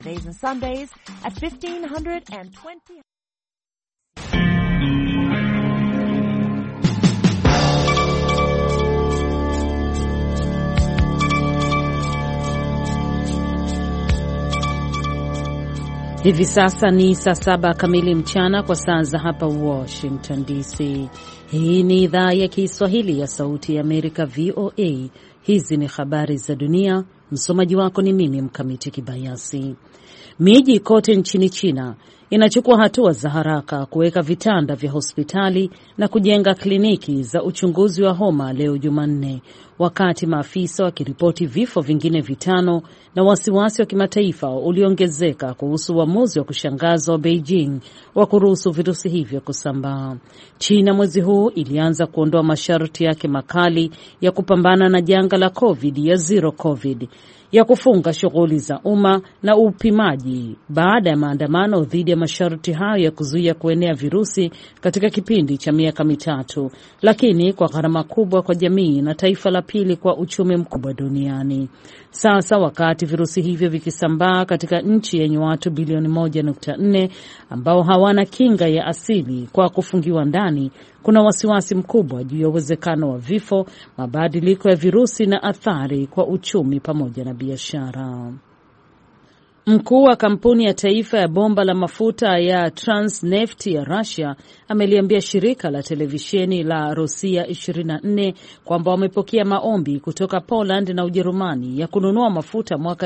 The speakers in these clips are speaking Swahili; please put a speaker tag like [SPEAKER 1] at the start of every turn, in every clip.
[SPEAKER 1] Saturdays and Sundays at 1520.
[SPEAKER 2] Hivi sasa ni saa 7 kamili mchana kwa saa za hapa Washington DC. Hii ni idhaa ya Kiswahili ya Sauti ya Amerika, VOA. Hizi ni habari za dunia. Msomaji wako ni mimi Mkamiti Kibayasi. Miji kote nchini China inachukua hatua za haraka kuweka vitanda vya hospitali na kujenga kliniki za uchunguzi wa homa leo Jumanne, wakati maafisa wakiripoti vifo vingine 5 na wasiwasi wa kimataifa uliongezeka kuhusu uamuzi wa kushangaza wa Beijing wa kuruhusu virusi hivyo kusambaa. China mwezi huu ilianza kuondoa masharti yake makali ya kupambana na janga la COVID ya Zero COVID, ya kufunga shughuli za umma na upimaji baada ya maandamano dhidi ya masharti hayo ya kuzuia kuenea virusi katika kipindi cha miaka 3, lakini kwa gharama kubwa kwa jamii na taifa la pili kwa uchumi mkubwa duniani. Sasa wakati virusi hivyo vikisambaa katika nchi yenye watu bilioni 1.4 ambao hawana kinga ya asili kwa kufungiwa ndani, kuna wasiwasi mkubwa juu ya uwezekano wa vifo, mabadiliko ya virusi na athari kwa uchumi pamoja na biashara. Mkuu wa kampuni ya taifa ya bomba la mafuta ya Transneft ya Russia ameliambia shirika la televisheni la Rosia 24 kwamba wamepokea maombi kutoka Poland na Ujerumani ya kununua mafuta mwaka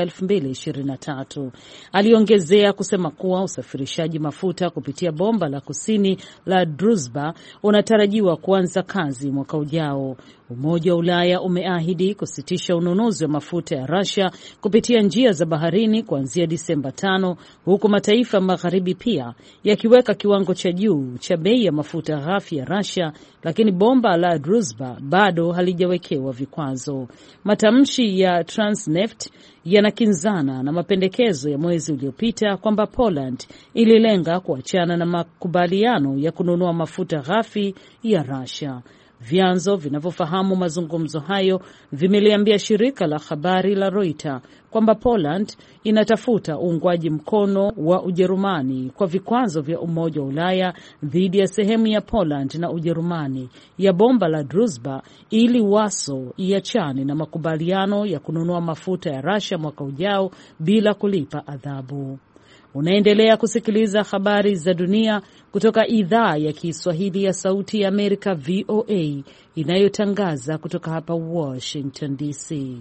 [SPEAKER 2] 2023. Aliongezea kusema kuwa usafirishaji mafuta kupitia bomba la kusini la Druzhba unatarajiwa kuanza kazi mwaka ujao. Umoja wa Ulaya umeahidi kusitisha ununuzi wa mafuta ya Russia kupitia njia za baharini kuanzia Disemba 5, huku mataifa magharibi pia yakiweka kiwango cha juu cha bei ya mafuta ghafi ya Russia, lakini bomba la Druzhba bado halijawekewa vikwazo. Matamshi ya Transneft yanakinzana na mapendekezo ya mwezi uliopita kwamba Poland ililenga kuachana na makubaliano ya kununua mafuta ghafi ya Russia. Vyanzo vinavyofahamu mazungumzo hayo vimeliambia shirika la habari la Reuters kwamba Poland inatafuta uungwaji mkono wa Ujerumani kwa vikwazo vya Umoja wa Ulaya dhidi ya sehemu ya Poland na Ujerumani ya bomba la Druzhba ili Warsaw iachane na makubaliano ya kununua mafuta ya Russia mwaka ujao bila kulipa adhabu. Unaendelea kusikiliza habari za dunia kutoka idhaa ya Kiswahili ya Sauti ya Amerika, VOA, inayotangaza kutoka hapa Washington DC.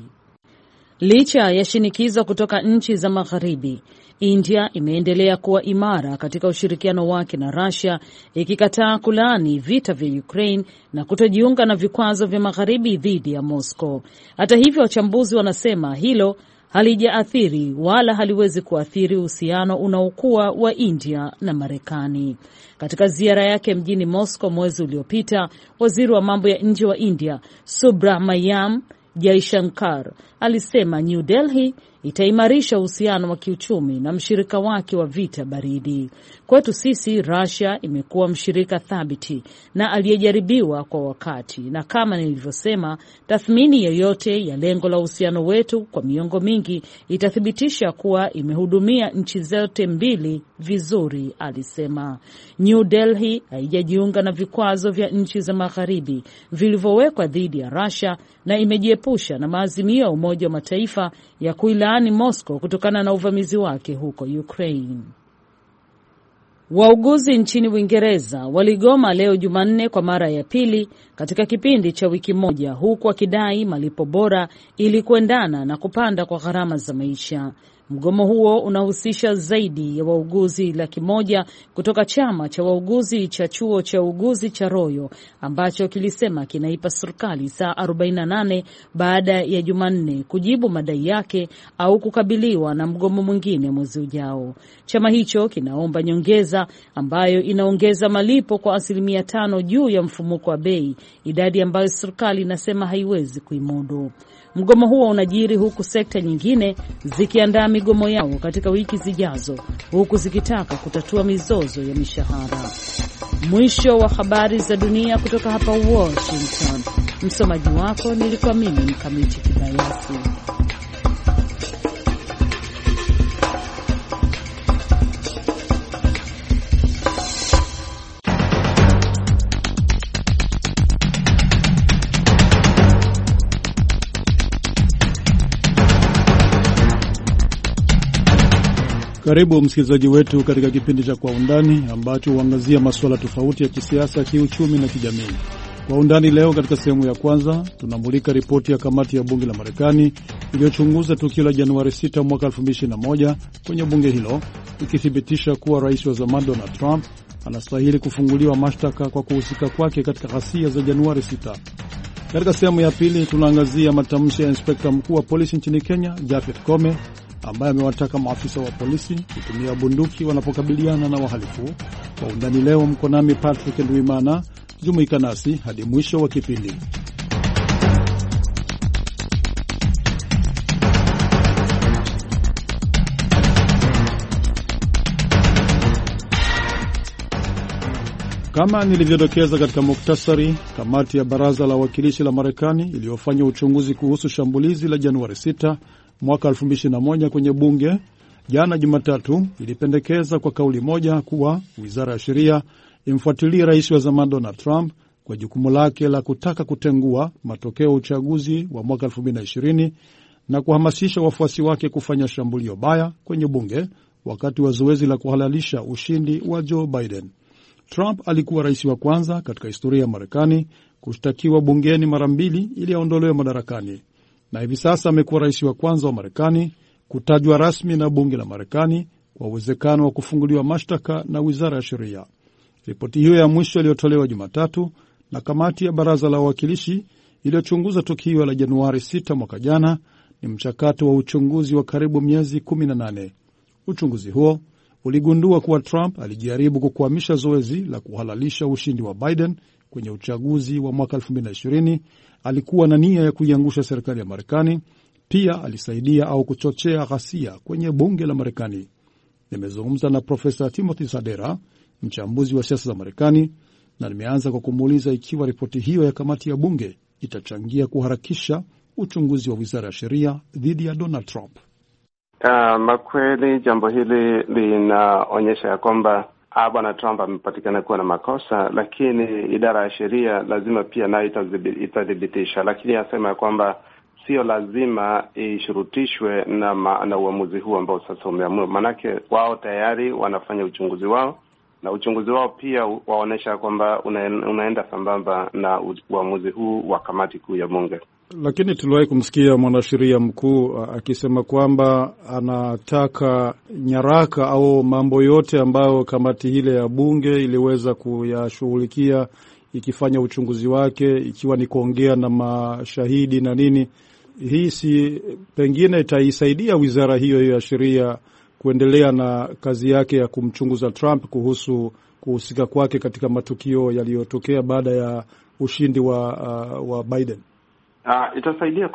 [SPEAKER 2] Licha ya shinikizo kutoka nchi za magharibi, India imeendelea kuwa imara katika ushirikiano wake na Russia, ikikataa kulaani vita vya Ukraine na kutojiunga na vikwazo vya magharibi dhidi ya Moscow. Hata hivyo, wachambuzi wanasema hilo halijaathiri wala haliwezi kuathiri uhusiano unaokuwa wa India na Marekani. Katika ziara yake mjini Moscow mwezi uliopita, waziri wa mambo ya nje wa India Subrahmanyam Jaishankar alisema New Delhi itaimarisha uhusiano wa kiuchumi na mshirika wake wa vita baridi. Kwetu sisi, Russia imekuwa mshirika thabiti na aliyejaribiwa kwa wakati, na kama nilivyosema, tathmini yoyote ya lengo la uhusiano wetu kwa miongo mingi itathibitisha kuwa imehudumia nchi zote mbili vizuri, alisema. New Delhi haijajiunga na vikwazo vya nchi za magharibi vilivyowekwa dhidi ya Russia na imejiepusha na maazimio ya Umoja wa Mataifa ya kuilaani Moscow kutokana na uvamizi wake huko Ukraine. Wauguzi nchini Uingereza waligoma leo Jumanne kwa mara ya pili katika kipindi cha wiki moja, huku wakidai malipo bora ili kuendana na kupanda kwa gharama za maisha. Mgomo huo unahusisha zaidi ya wauguzi 100,000 kutoka chama cha wauguzi cha chuo cha uuguzi cha Royal ambacho kilisema kinaipa serikali saa 48 baada ya Jumanne kujibu madai yake au kukabiliwa na mgomo mwingine mwezi ujao. Chama hicho kinaomba nyongeza ambayo inaongeza malipo kwa 5% juu ya mfumuko wa bei, idadi ambayo serikali inasema haiwezi kuimudu. Mgomo huo unajiri huku sekta nyingine zikiandaa migomo yao katika wiki zijazo, huku zikitaka kutatua mizozo ya mishahara. Mwisho wa habari za dunia kutoka hapa Washington. Msomaji wako nilikuwa mimi Mkamiti Kibayasi.
[SPEAKER 3] Karibu msikilizaji wetu katika kipindi cha Kwa Undani ambacho huangazia masuala tofauti ya kisiasa, kiuchumi na kijamii. Kwa Undani leo, katika sehemu ya kwanza, tunamulika ripoti ya kamati ya bunge la Marekani iliyochunguza tukio la Januari 6 mwaka 2021 kwenye bunge hilo, ikithibitisha kuwa rais wa zamani Donald Trump anastahili kufunguliwa mashtaka kwa kuhusika kwake katika ghasia za Januari 6. Katika sehemu ya pili, tunaangazia matamshi ya inspekta mkuu wa polisi nchini Kenya, Japhet Koome, ambaye amewataka maafisa wa polisi kutumia bunduki wanapokabiliana na wahalifu. Kwa Undani leo, mko nami Patrick Ndwimana. Jumuika nasi hadi mwisho wa kipindi. Kama nilivyodokeza katika muktasari, kamati ya baraza la wawakilishi la Marekani iliyofanya uchunguzi kuhusu shambulizi la Januari 6 mwaka 2021 kwenye bunge jana Jumatatu ilipendekeza kwa kauli moja kuwa wizara ya sheria imfuatilie rais wa zamani Donald Trump kwa jukumu lake la kutaka kutengua matokeo ya uchaguzi wa mwaka 2020 na kuhamasisha wafuasi wake kufanya shambulio baya kwenye bunge wakati wa zoezi la kuhalalisha ushindi wa Joe Biden. Trump alikuwa rais wa kwanza katika historia ya Marekani kushtakiwa bungeni mara mbili ili aondolewe madarakani, na hivi sasa amekuwa rais wa kwanza wa Marekani kutajwa rasmi na bunge la Marekani kwa uwezekano wa kufunguliwa mashtaka na wizara ya sheria. Ripoti hiyo ya mwisho iliyotolewa Jumatatu na kamati ya baraza la wawakilishi iliyochunguza tukio la Januari 6 mwaka jana ni mchakato wa uchunguzi wa karibu miezi 18. Uchunguzi huo uligundua kuwa Trump alijaribu kukwamisha zoezi la kuhalalisha ushindi wa Biden kwenye uchaguzi wa mwaka 2020. Alikuwa na nia ya kuiangusha serikali ya Marekani. Pia alisaidia au kuchochea ghasia kwenye bunge la Marekani. Nimezungumza na Profesa Timothy Sadera, mchambuzi wa siasa za Marekani, na nimeanza kwa kumuuliza ikiwa ripoti hiyo ya kamati ya bunge itachangia kuharakisha uchunguzi wa wizara ya sheria dhidi ya Donald Trump.
[SPEAKER 4] Makweli jambo hili linaonyesha ya kwamba bwana Trump amepatikana kuwa na makosa, lakini idara ya sheria lazima pia nayo itadhibitisha. Lakini asema ya kwamba sio lazima ishurutishwe na uamuzi huu ambao sasa umeamua. Manake wao tayari wanafanya uchunguzi wao, na uchunguzi wao pia waonesha kwamba unaenda sambamba na uamuzi huu wa kamati kuu ya bunge.
[SPEAKER 3] Lakini tuliwahi kumsikia mwanasheria mkuu akisema kwamba anataka nyaraka au mambo yote ambayo kamati hile ya bunge iliweza kuyashughulikia ikifanya uchunguzi wake, ikiwa ni kuongea na mashahidi na nini. Hii si pengine itaisaidia wizara hiyo ya sheria kuendelea na kazi yake ya kumchunguza Trump kuhusu kuhusika kwake katika matukio yaliyotokea baada ya ushindi wa Biden?
[SPEAKER 4] Itasaidia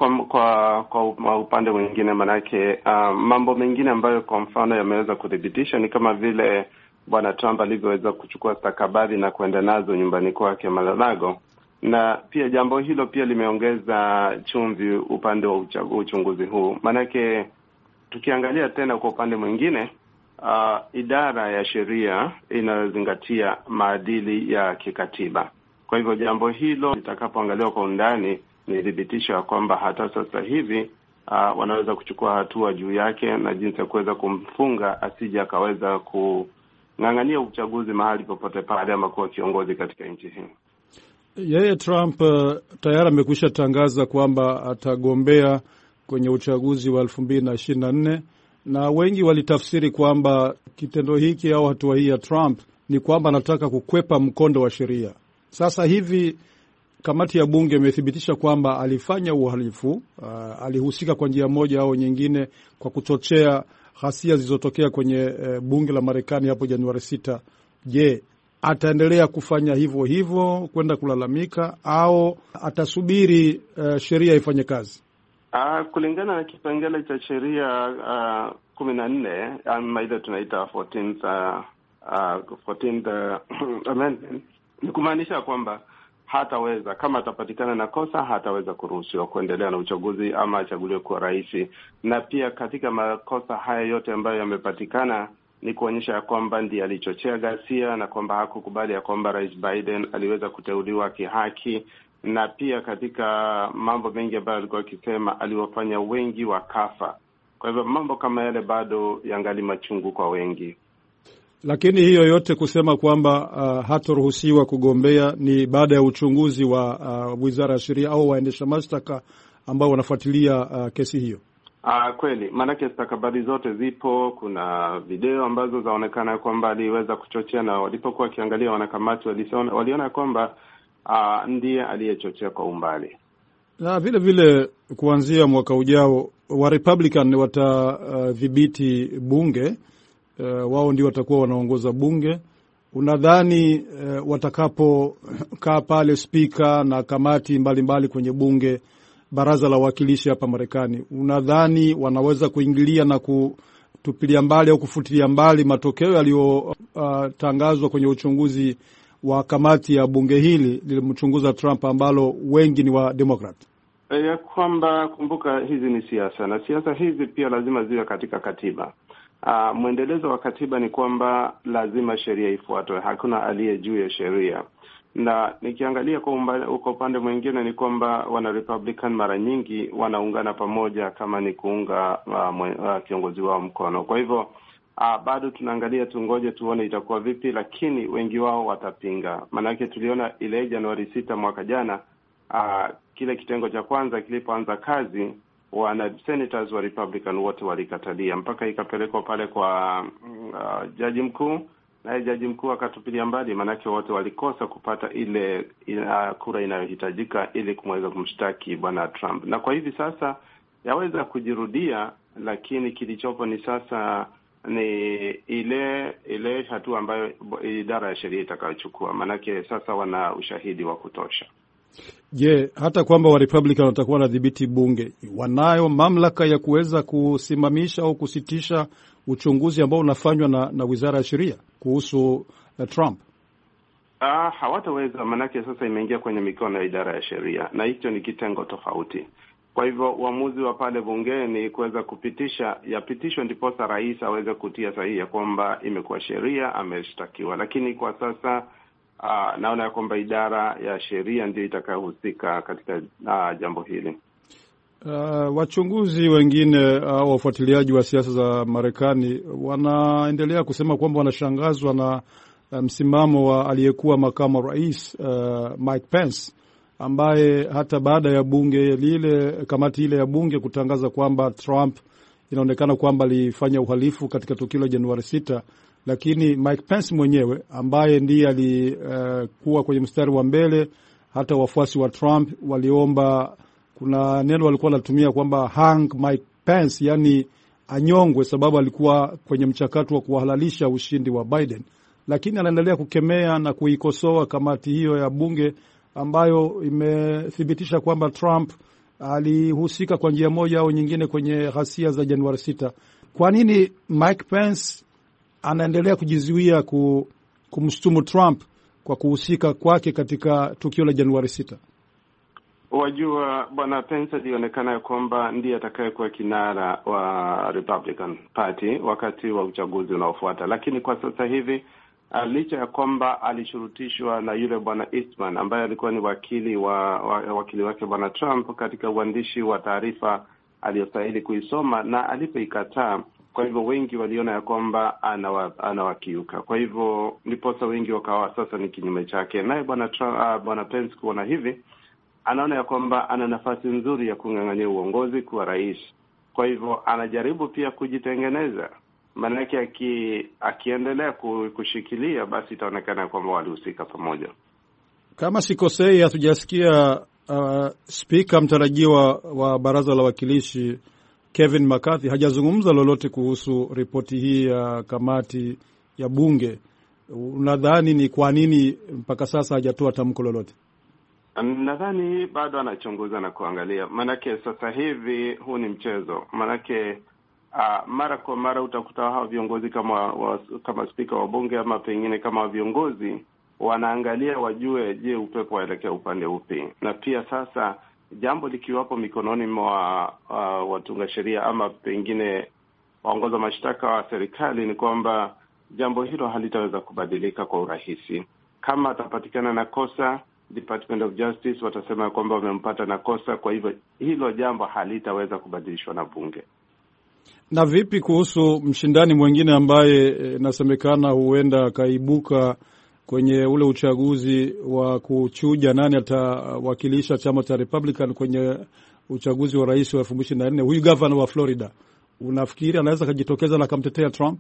[SPEAKER 4] kwa upande mwingine, manake mambo mengine ambayo kwa mfano yameweza kudhibitisha ni kama vile bwana Trump alivyoweza kuchukua stakabadhi na kwenda nazo nyumbani kwake Mar-a-Lago, na pia jambo hilo pia limeongeza chumvi upande wa uchunguzi huu. Manake tukiangalia tena kwa upande mwingine, idara ya sheria inazingatia maadili ya kikatiba. Kwa hivyo jambo hilo litakapoangaliwa kwa undani ni thibitisho ya kwamba hata sasa hivi wanaweza kuchukua hatua juu yake na jinsi ya kuweza kumfunga asije akaweza kung'ang'ania uchaguzi mahali popote pale ama kuwa kiongozi katika nchi hii.
[SPEAKER 3] Yeye Trump tayari amekwisha tangaza kwamba atagombea kwenye uchaguzi wa 2024, na wengi walitafsiri kwamba kitendo hiki au hatua hii ya Trump ni kwamba anataka kukwepa mkondo wa sheria. Sasa hivi kamati ya bunge imethibitisha kwamba alifanya uhalifu, alihusika kwa njia moja au nyingine kwa kuchochea ghasia zilizotokea kwenye bunge la Marekani hapo Januari 6. Je, ataendelea kufanya hivyo kwenda kulalamika au atasubiri sheria ifanye kazi?
[SPEAKER 4] Kulingana na kipengele cha sheria 14 ama ile tunaita 14th amendment, ni kumaanisha kwamba hataweza, kama atapatikana na kosa, hataweza kuruhusiwa kuendelea na uchaguzi ama achaguliwe kuwa rais. Na pia katika makosa haya yote ambayo yamepatikana ni kuonyesha ya kwamba ndiye alichochea ghasia na kwamba hakukubali ya kwamba Rais Biden aliweza kuteuliwa kihaki, na pia katika mambo mengi ambayo alikuwa akisema aliwafanya wengi wakafa. Kwa hivyo mambo kama yale bado yangali machungu kwa wengi.
[SPEAKER 3] Lakini hiyo yote kusema kwamba hataruhusiwa kugombea ni baada ya uchunguzi wa Wizara ya Sheria au waendesha mashtaka ambao wanafuatilia kesi hiyo.
[SPEAKER 4] Kweli, maanake stakabadhi zote zipo. Kuna video ambazo zaonekana kwamba aliweza kuchochea, na walipokuwa wakiangalia wanakamati waliona kwamba ndiye aliyechochea kwa umbali.
[SPEAKER 3] Na vile vile kuanzia mwaka ujao wa Republican watadhibiti bunge. Wao ndio watakuwa wanaongoza bunge. Unadhani watakapokaa pale spika na kamati mbalimbali kwenye bunge, baraza la wawakilishi hapa Marekani, unadhani wanaweza kuingilia na kutupilia mbali au kufutilia mbali matokeo yaliyotangazwa kwenye uchunguzi wa kamati ya bunge hili lilimchunguza Trump, ambalo wengi ni wa Democrat?
[SPEAKER 4] Ya kwamba kumbuka, hizi ni siasa, na siasa hizi pia lazima ziwe katika katiba. Mwendelezo wa katiba ni kwamba lazima sheria ifuatwe. Hakuna aliye juu ya sheria. Na nikiangalia kwa upande mwingine ni kwamba wana Republican mara nyingi wanaungana pamoja kama ni kuunga kiongozi wao mkono. Kwa hivyo bado tunaangalia, tungoje tuone itakuwa vipi, lakini wengi wao watapinga. Maanake tuliona ile Januari 6 mwaka jana, kile kitengo cha kwanza kilipoanza kazi, wana senators wa Republican wote walikatalia, mpaka ikapelekwa pale kwa jaji mkuu, na jaji mkuu akatupilia mbali, maanake wote walikosa kupata ile kura inayohitajika ili kumweza kumshtaki bwana Trump. Na kwa hivi sasa yaweza kujirudia, lakini kilichopo ni sasa ni ile hatua ambayo idara ya sheria itakayochukua, maanake sasa wana ushahidi wa kutosha.
[SPEAKER 3] Je, hata kwamba wa Republican watakuwa wanadhibiti bunge, wanayo mamlaka ya kuweza kusimamisha au kusitisha uchunguzi ambao unafanywa na Wizara ya Sheria kuhusu Trump?
[SPEAKER 4] Hawataweza, manake sasa imeingia kwenye mikono ya idara ya sheria, na hicho ni kitengo tofauti. Kwa hivyo uamuzi wa pale bungeni kuweza yapitishwe ndiposa rais aweze kutia sahihi ya kwamba imekuwa sheria, ameshtakiwa. Lakini kwa sasa naona ya kwamba idara ya sheria ndio itakayohusika katika jambo hili.
[SPEAKER 3] Wachunguzi wengine au wafuatiliaji wa siasa za Marekani wanaendelea kusema kwamba wanashangazwa na msimamo wa aliyekuwa makamu wa rais Mike Pence, ambaye hata baada ya kamati ile ya bunge kutangaza kwamba Trump inaonekana kwamba alifanya uhalifu katika tukio la Januari 6, lakini Mike Pence mwenyewe ambaye ndiye alikuwa kwenye mstari wa mbele, hata wafuasi wa Trump waliomba, kuna neno walikuwa wanatumia kwamba hang Mike Pence, yani anyongwe, sababu alikuwa kwenye mchakato wa kuhalalisha ushindi wa Biden. Lakini anaendelea kukemea na kuikosoa kamati hiyo ya bunge ambayo imethibitisha kwamba Trump alihusika kwa njia moja au nyingine kwenye ghasia za Januari 6. Kwa nini Mike Pence anaendelea kujizuia kumshtumu Trump kwa kuhusika kwake katika tukio la Januari 6?
[SPEAKER 4] Wajua, bwana Pence alionekana kwamba ndiye atakayekuwa kinara wa Republican Party wakati wa uchaguzi unaofuata, lakini kwa sasa hivi licha ya kwamba alishurutishwa na yule bwana Eastman ambaye alikuwa ni wakili wake bwana Trump katika uandishi wa taarifa aliyostahili kuisoma na alipoikataa, kwa hivyo wengi waliona ya kwamba anawakiuka. Kwa hivyo ndiposa wengi wakawa sasa ni kinyume chake. Naye bwana Pence kuona hivi, anaona ya kwamba ana nafasi nzuri ya kung'ang'ania uongozi kuwa rais. Kwa hivyo anajaribu pia kujitengeneza. Maanake akiendelea kushikilia, basi itaonekana kwamba walihusika pamoja. Kama
[SPEAKER 3] sikosei, hatujasikia spika mtarajiwa wa baraza la wawakilishi Kevin McCarthy hajazungumza lolote kuhusu ripoti hii ya kamati ya bunge. Unadhani ni kwa nini mpaka sasa hajatoa tamko lolote? Nadhani bado anachunguza na kuangalia. Maanake sasa hivi huu ni mchezo. Maanake mara kwa mara utakuta hao viongozi kama spika wa bunge ama pengine kama viongozi wanaangalia wajue, je, upepo waelekea upande upi? Na pia sasa jambo likiwapo mikononi mwa watunga sheria ama pengine waongoza mashtaka wa serikali, ni kwamba jambo hilo halitaweza kubadilika kwa urahisi. Kama atapatikana na kosa, Department of Justice watasema kwamba wamempata na kosa, kwa hivyo hilo jambo halitaweza kubadilishwa na bunge. Na vipi kuhusu mshindani mwingine ambaye inasemekana huenda akaibuka kwenye ule uchaguzi wa kuchuja nani atawakilisha chama cha Republican kwenye uchaguzi wa rais wa 2024, huyu governor wa Florida, unafikiri anaweza kujitokeza na kumtetea Trump?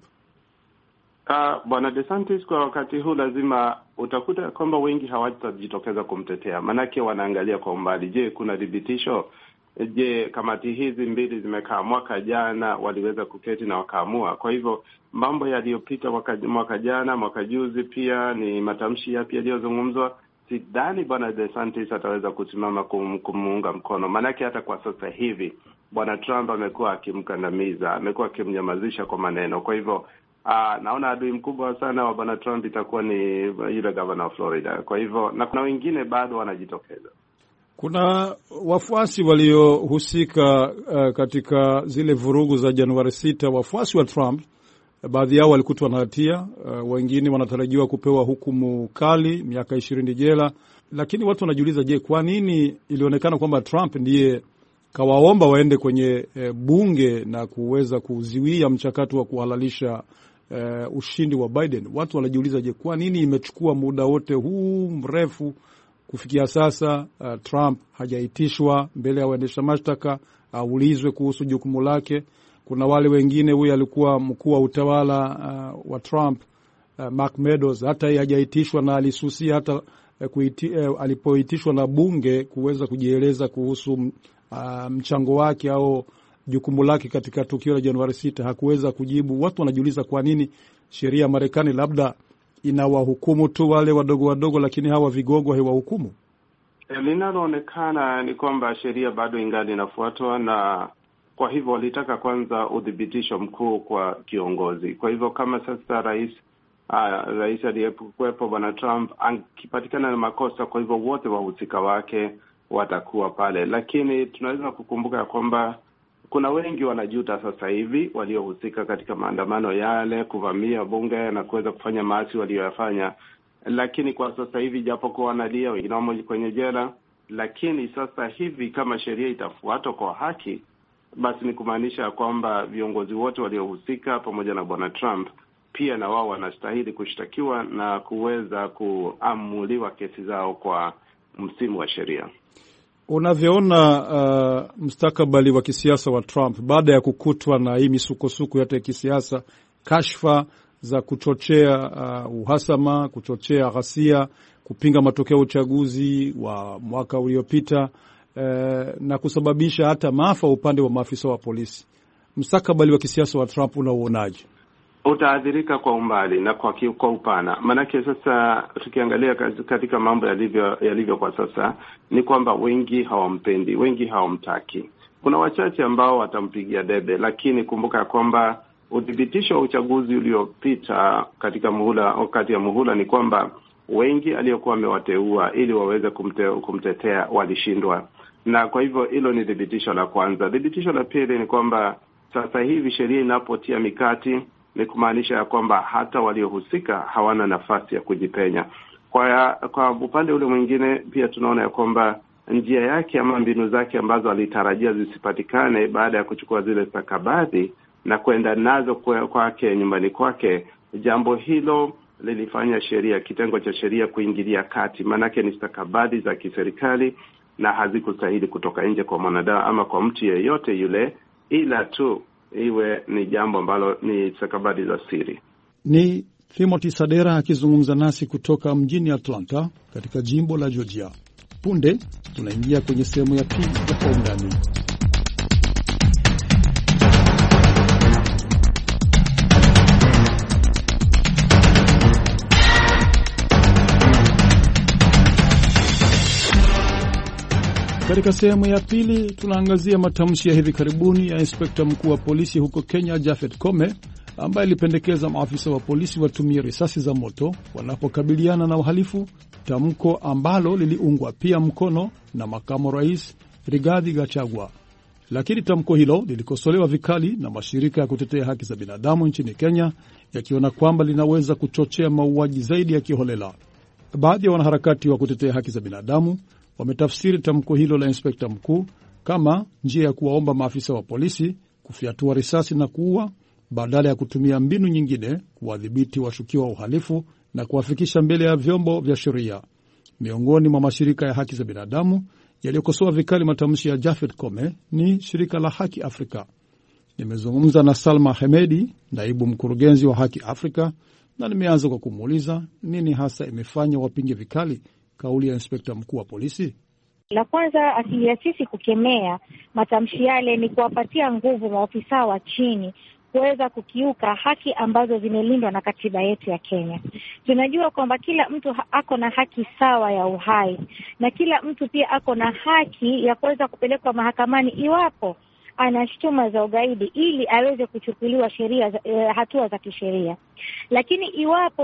[SPEAKER 4] Bwana DeSantis kwa wakati huu lazima utakuta kwamba wengi hawatajitokeza kumtetea, manake wanaangalia kwa umbali. Je, kuna dhibitisho? Je, kamati hizi mbili zimekaa? Mwaka jana waliweza kuketi na wakaamua. Kwa hivyo mambo yaliyopita mwaka jana, mwaka juzi pia ni matamshi yapi yaliyozungumzwa. Sidhani Bwana DeSantis ataweza kusimama kumuunga mkono, manake hata kwa sasa hivi Bwana Trump amekuwa akimkandamiza, amekuwa akimnyamazisha kwa maneno. Kwa hivyo naona adui mkubwa sana wa Bwana Trump itakuwa ni yule governor wa Florida. Kwa hivyo na kuna wengine bado wanajitokeza.
[SPEAKER 3] Kuna wafuasi waliohusika katika zile vurugu za Januari 6, wafuasi wa Trump. Baadhi yao walikutwa na hatia, wengine wanatarajiwa kupewa hukumu kali, miaka 20 jela. Lakini watu wanajiuliza, je, kwa nini ilionekana kwamba Trump ndiye kawaomba waende kwenye bunge na kuweza kuziwia mchakato wa kuhalalisha ushindi wa Biden? Watu wanajiuliza, je, kwa nini imechukua muda wote huu mrefu kufikia sasa? Trump hajaitishwa mbele ya waendesha mashtaka aulizwe kuhusu jukumu lake. Kuna wale wengine, huyu alikuwa mkuu wa utawala wa Trump, Mark Meadows, hata yeye hajaitishwa na alisusia hata alipoitishwa na bunge kuweza kujieleza kuhusu mchango wake au jukumu lake katika tukio la Januari 6, hakuweza kujibu. Watu wanajiuliza kwa nini sheria ya Marekani labda inawahukumu tu wale wadogo wadogo, lakini hawa vigogo haiwahukumu.
[SPEAKER 4] Linaloonekana ni kwamba sheria bado ingali inafuatwa, na kwa hivyo walitaka kwanza udhibitisho mkuu kwa kiongozi. Kwa hivyo kama sasa rais aliyekuwepo Bwana Trump akipatikana na makosa, kwa hivyo wote wahusika wake watakuwa pale. Lakini tunaweza kukumbuka kwamba kuna wengi wanajuta sasa hivi waliohusika katika maandamano yale, kuvamia bunge na kuweza kufanya maasi walioyafanya. Lakini kwa sasa hivi japokuwa wanalia, wengine wamo kwenye jela, lakini sasa hivi kama sheria itafuatwa kwa haki, basi ni kumaanisha kwamba viongozi wote waliohusika pamoja na Bwana Trump pia na wao wanastahili kushtakiwa na kuweza kuamuliwa kesi zao kwa msimu wa sheria.
[SPEAKER 3] Unavyoona mustakabali wa kisiasa wa Trump baada ya kukutwa na hii misukosuko yote ya kisiasa, kashfa za kuchochea uhasama, kuchochea ghasia, kupinga matokeo ya uchaguzi wa mwaka uliopita, na kusababisha hata maafa upande wa maafisa wa polisi, mustakabali wa kisiasa wa Trump unauonaje?
[SPEAKER 4] Utaathirika kwa umbali na kwa upana. Manake sasa tukiangalia katika mambo yalivyo kwa sasa ni kwamba wengi hawampendi, wengi hawamtaki. Kuna wachache ambao watampigia debe, lakini kumbuka kwamba udhibitisho wa uchaguzi uliopita katika wakati ya muhula ni kwamba wengi aliokuwa amewateua ili waweze kumtetea walishindwa. Na kwa hivyo hilo ni dhibitisho la kwanza. Dhibitisho la pili ni kwamba sasa hivi sheria inapotia mikati ni kumaanisha ya kwamba hata waliohusika hawana nafasi ya kujipenya. Kwa upande ule mwingine pia tunaona ya kwamba njia yake ama mbinu zake ambazo alitarajia zisipatikane baada ya kuchukua zile stakabadhi na kwenda nazo kwake nyumbani kwake, jambo hilo lilifanya kitengo cha sheria kuingilia kati, manake ni stakabadhi za kiserikali na hazikustahili kutoka nje kwa mwanadamu ama kwa mtu yeyote yule, ila tu iwe ni jambo ambalo ni stakabadhi za siri.
[SPEAKER 3] Ni Timothy Sadera akizungumza nasi kutoka mjini Atlanta katika jimbo la Georgia. Punde tunaingia kwenye sehemu ya pili ya Kwa Undani. Katika sehemu ya pili tunaangazia matamshi ya hivi karibuni ya inspekta mkuu wa polisi huko Kenya, Japhet Koome, ambaye alipendekeza maafisa wa polisi watumie risasi za moto wanapokabiliana na uhalifu, tamko ambalo liliungwa pia mkono na makamu rais Rigathi Gachagua. Lakini tamko hilo lilikosolewa vikali na mashirika ya kutetea haki za binadamu nchini Kenya, yakiona kwamba linaweza kuchochea mauaji zaidi ya kiholela. Baadhi ya wanaharakati wa kutetea haki za binadamu wametafsiri tamko hilo la inspekta mkuu kama njia ya kuwaomba maafisa wa polisi kufyatua risasi na kuua, badala ya kutumia mbinu nyingine kuwadhibiti washukiwa wa uhalifu na kuwafikisha mbele ya vyombo vya sheria. Miongoni mwa mashirika ya haki za binadamu yaliyokosoa vikali matamshi ya Japhet Kome ni shirika la Haki Afrika. Nimezungumza na Salma Hemedi, naibu mkurugenzi wa Haki Afrika, na nimeanza kwa kumuuliza nini hasa imefanya wapinge vikali kauli ya inspekta mkuu wa polisi.
[SPEAKER 5] La kwanza, asili ya sisi kukemea matamshi yale ni kuwapatia nguvu maofisa wa chini kuweza kukiuka haki ambazo zimelindwa na katiba yetu ya Kenya. Tunajua kwamba kila mtu ako na haki sawa ya uhai, na kila mtu pia ako na haki ya kuweza kupelekwa mahakamani iwapo ana shutuma za ugaidi, ili aweze kuchukuliwa hatua za kisheria. Lakini iwapo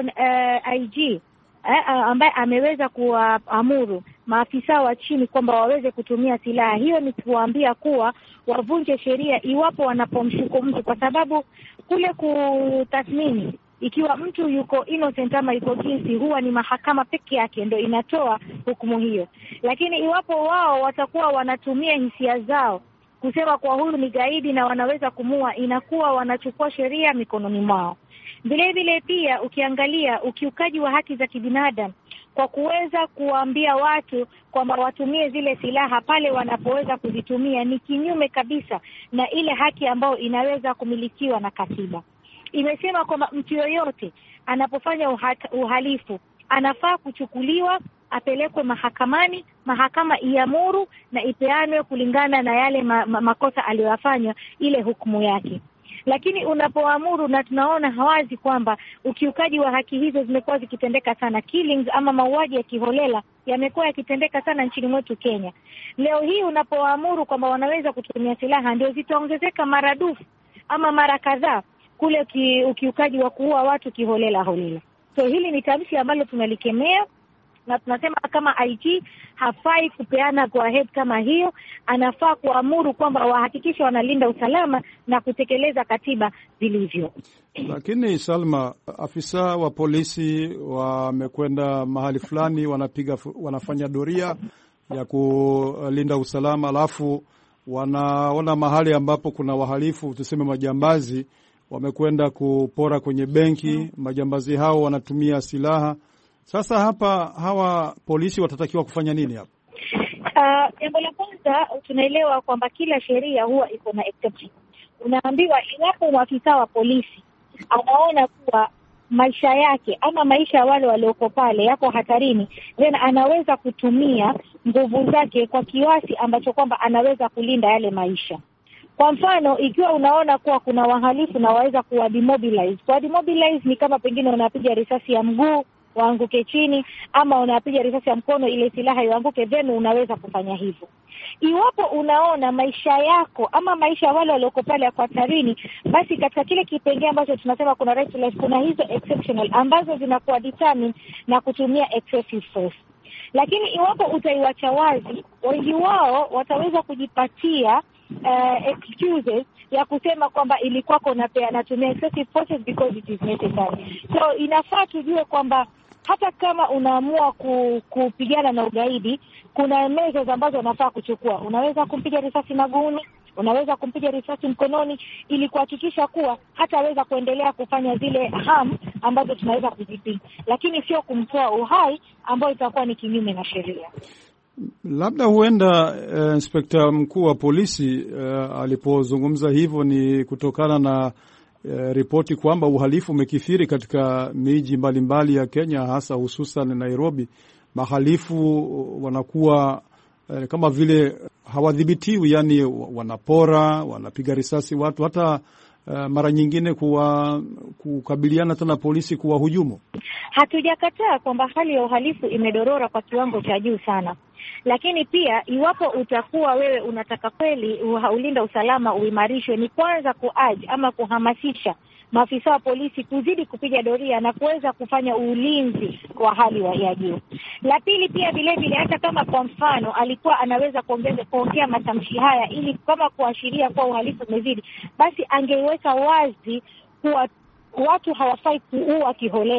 [SPEAKER 5] IG ambaye ameweza kuamuru maafisa wa chini kwamba waweze kutumia silaha, hiyo ni kuambia kuwa wavunje sheria iwapo wanapomshuku mtu, kwa sababu kule kutathmini ikiwa mtu yuko innocent ama yuko guilty huwa ni mahakama peke yake ndio inatoa hukumu hiyo. Lakini iwapo wao watakuwa wanatumia hisia zao kusema kwa huyu ni gaidi na wanaweza kumua, inakuwa wanachukua sheria mikononi mwao. Vile vile pia ukiangalia ukiukaji wa haki za kibinadamu kwa kuweza kuambia watu kwamba watumie zile silaha pale wanapoweza kuzitumia ni kinyume kabisa na ile haki ambayo inaweza kumilikiwa na katiba. Imesema kwamba mtu yoyote anapofanya uhalifu anafaa kuchukuliwa, apelekwe mahakamani, mahakama iamuru na ipeanwe kulingana na yale makosa aliyofanya ile hukumu yake. Lakini unapoamuru, na tunaona hawazi kwamba ukiukaji wa haki hizo zimekuwa zikitendeka sana, killings ama mauaji ya kiholela yamekuwa yakitendeka sana nchini mwetu Kenya. Leo hii unapoamuru kwamba wanaweza kutumia silaha, ndio zitaongezeka maradufu ama mara kadhaa kule ukiukaji wa kuua watu kiholela. So hili ni tamshi ambalo tunalikemea, na tunasema kama IG hafai kupeana go ahead kama hiyo. Anafaa kuamuru kwamba wahakikisha wanalinda usalama na kutekeleza katiba vilivyo.
[SPEAKER 3] Lakini Salma, afisa wa polisi wamekwenda mahali fulani, wanafanya doria ya kulinda usalama, alafu wanaona mahali ambapo kuna wahalifu, tuseme majambazi, wamekwenda kupora kwenye benki. Majambazi hao wanatumia silaha. Sasa hapa hawa polisi watatakiwa kufanya nini hapa?
[SPEAKER 5] Jambo la kwanza, tunaelewa kwamba kila sheria huwa iko na exception. Unaambiwa iwapo maafisa wa polisi anaona kuwa maisha yake ama maisha ya wale walioko pale yako hatarini, then anaweza kutumia nguvu zake kwa kiasi ambacho kwamba anaweza kulinda yale maisha. Kwa mfano, ikiwa unaona kuwa kuna wahalifu na waweza kuwa demobilize. Kwa demobilize ni kama pengine unapiga risasi ya mguu waanguke chini, ama unapiga risasi ya mkono ile silaha ianguke, then unaweza kufanya hivyo. Iwapo unaona maisha yako ama maisha wale walioko pale yako hatarini, basi katika kile kipengele ambacho tunasema kuna right to life, kuna hizo exceptional ambazo zinakuwa determined na kutumia excessive force. Lakini iwapo utaiwacha wazi, wengi wao wataweza kujipatia excuses ya kusema kwamba ilikuwa natumia excessive forces because it is necessary. So inafaa tujue kwamba hata kama unaamua kupigana na ugaidi, kuna measures ambazo unafaa kuchukua. Unaweza kumpiga risasi maguni, unaweza kumpiga risasi mkononi, ili kuhakikisha kuwa hataweza kuendelea kufanya zile harm ambazo tunaweza kuzipinga, lakini sio kumtoa uhai ambao itakuwa ni kinyume na sheria.
[SPEAKER 3] Labda huenda inspekta mkuu wa polisi alipozungumza hivyo ni kutokana na ripoti kwamba uhalifu umekithiri katika miji mbalimbali ya Kenya, hasa hususan Nairobi. Mahalifu wanakuwa kama vile hawadhibitiwi, yani wanapora, wanapiga risasi watu, hata mara nyingine kukabiliana tena polisi kuwahujumu.
[SPEAKER 5] Hatujakataa kwamba hali ya uhalifu imedorora kwa kiwango cha juu sana. Lakini pia iwapo utakuwa wewe unataka kweli ulinda usalama uimarishwe, ni kwanza ama kuhamasisha maafisa wa polisi kuzidi kupiga doria na kuweza kufanya ulinzi kwa hali ya juu. La pili pia vile hata kama kwa mfano alikuwa anaweza kuongea matamshi haya ili kama kuashiria kwa uhalifu umezidi, basi angeiweka wazi kuwa watu hawafai kuua kiholela,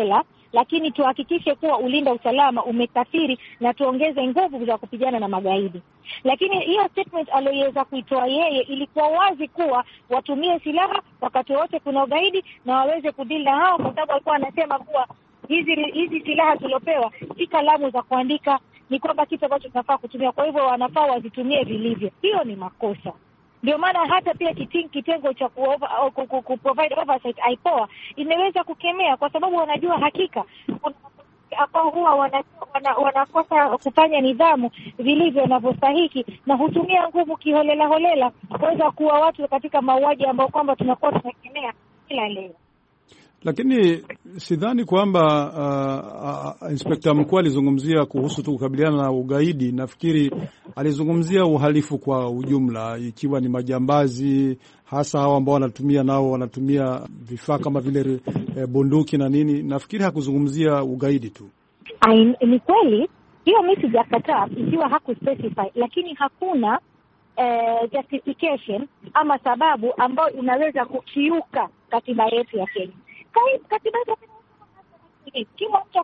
[SPEAKER 5] lakini tuhakikishe kuwa ulinda usalama umekithiri na tuongeze nguvu za kupigana na magaidi. Lakini hiyo statement aliyoweza kuitoa yeye ilikuwa wazi kuwa watumie silaha wakati wote kuna ugaidi na waweze kudili na hao, kwa sababu alikuwa anasema kuwa hizi silaha tuliopewa si kalamu za kuandika, ni kwamba kitu ambacho tunafaa kutumia, kwa hivyo wanafaa wazitumie vilivyo. Hiyo ni makosa. Ndio maana hata pia kitengo cha provide oversight IPOA imeweza kukemea, kwa sababu wanajua hakika ambao huwa wanakosa kufanya nidhamu vilivyo inavyostahiki na hutumia nguvu kiholela kuweza kuwa watu katika mauaji ambao kwamba tunakuwa tunakemea kila leo.
[SPEAKER 3] Lakini sidhani kwamba inspekta mkuu alizungumzia kuhusu tu kukabiliana na ugaidi. Nafikiri alizungumzia uhalifu kwa ujumla, ikiwa ni majambazi, hasa hao ambao wanatumia vifaa kama vile bunduki na nini. Nafikiri hakuzungumzia ugaidi tu.
[SPEAKER 5] Ni kweli hiyo, mimi sijakataa ikiwa hakuspecify, lakini hakuna justification ama sababu ambayo inaweza kukiuka katiba yetu ya Kenya. Katiba yetu kila mtu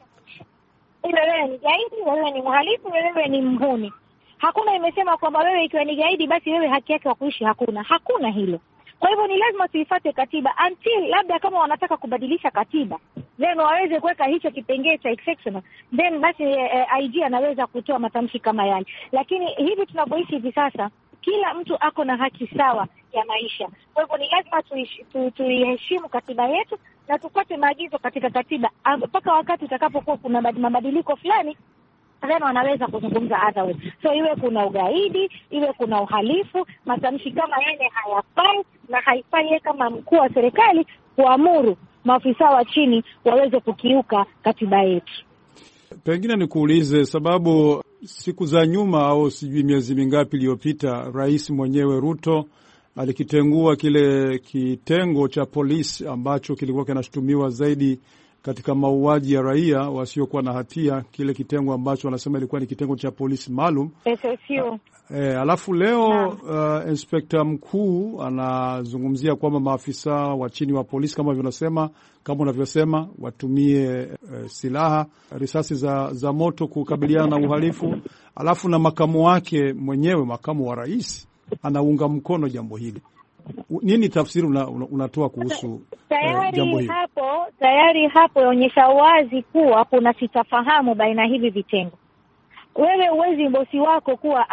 [SPEAKER 5] wewe ni gaidi, wewe ni mhalifu, wewe ni mhuni. Hakuna imesema kwamba wewe ikiwa ni gaidi basi wewe haki yake ya kuishi hakuna hilo. Kwa hivyo ni lazima tuifuate katiba until labda kama wanataka kubadilisha katiba then waweze kuweka hicho kipengele cha exceptional, then basi IG anaweza kutoa matamshi kama yale. Lakini hivi tunavyoishi hivi sasa, kila mtu ako na haki sawa ya maisha. Kwa hivyo ni lazima tuiheshimu katiba yetu na tufuate maagizo katika katiba mpaka wakati utakapokuwa kuna mabadiliko fulani, then wanaweza kuzungumza otherwise. So iwe kuna ugaidi, iwe kuna uhalifu, matamshi kama yale hayafai, na haifai kama mkuu wa serikali kuamuru maafisa wa chini waweze kukiuka katiba yetu.
[SPEAKER 3] Pengine nikuulize, sababu siku za nyuma au sijui miezi mingapi iliyopita, rais mwenyewe Ruto alikitengua kile kitengo cha polisi ambacho kilikuwa kinashutumiwa zaidi katika mauaji ya raia wasiokuwa na hatia, kile kitengo ambacho wanasema ilikuwa ni kitengo cha polisi maalum
[SPEAKER 5] SSU.
[SPEAKER 3] Alafu leo inspekta mkuu anazungumzia kwamba maafisa wa chini wa polisi kama unavyosema watumie silaha, risasi za moto kukabiliana na uhalifu. Alafu na makamu wake mwenyewe, makamu wa rais, anaunga mkono jambo hili. Nini tafsiri unatoa kuhusu jambo hili?
[SPEAKER 5] Tayari hapo yaonyesha wazi kuwa kuna sitafahamu baina hivi vitengo. Wewe uwezi bosi wako kuwa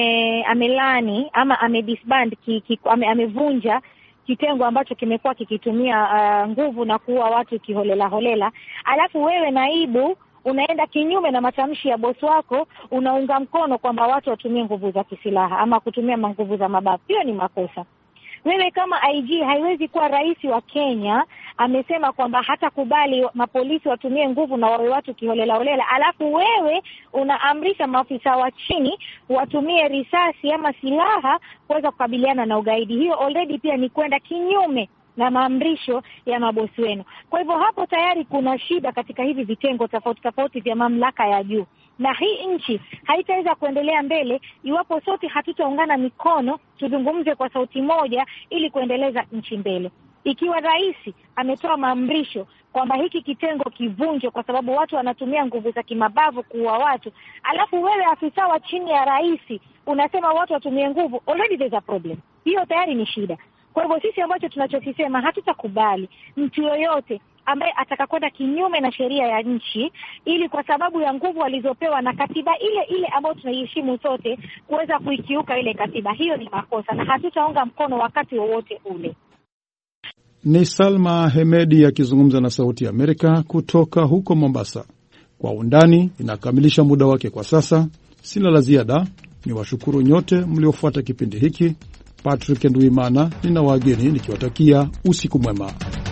[SPEAKER 5] amelani ama amedisband amevunja kitengo ambacho kimekuwa kikitumia nguvu na kuua watu kiholela, alafu wewe naibu unaenda kinyume na matamshi ya bosi wako, unaunga mkono kwamba watu watumie nguvu za kisilaha ama kutumia nguvu za mabavu. Hiyo ni makosa. Wewe kama IG, haiwezi kuwa rais wa Kenya amesema kwamba hatakubali mapolisi watumie nguvu na wawe watu kiholela, alafu wewe unaamrisha maafisa wa chini watumie risasi ama silaha kuweza kukabiliana na ugaidi. Hiyo already pia ni kwenda kinyume na maamrisho ya mabosi wenu. Kwa hivyo hapo tayari kuna shida katika hivi vitengo tofauti vya mamlaka ya juu. Na hii nchi haitaweza kuendelea mbele iwapo sote hatutaungana mikono, tuzungumze kwa sauti moja ili kuendeleza nchi mbele. Ikiwa rais ametoa maamrisho kwamba hiki kitengo kivunjwe kwa sababu watu wanatumia nguvu za kimabavu kuua watu, alafu wewe afisa wa chini ya rais unasema watu watumie nguvu, already there's a problem. Hiyo tayari ni shida. Kwa hivyo sisi ambacho tunachokisema, hatutakubali mtu yoyote ambaye atakakwenda kinyume na sheria ya nchi ili kwa sababu ya nguvu alizopewa na katiba ile ambayo tunaiheshimu sote kuweza kuikiuka ile katiba. Hiyo ni makosa na hatutaunga mkono wakati wowote ule.
[SPEAKER 3] Ni Salma Hemedi akizungumza na Sauti ya Amerika kutoka huko Mombasa. Kwa undani inakamilisha muda wake kwa sasa. Sina la ziada, ni washukuru nyote mliofuata kipindi hiki. Patrick Nduimana nina wageni nikiwatakia usiku mwema.